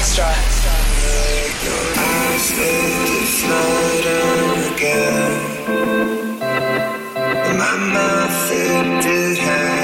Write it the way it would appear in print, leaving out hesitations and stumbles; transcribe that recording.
Extra. Your eyes lit to flutter again. My mouth flipped, it had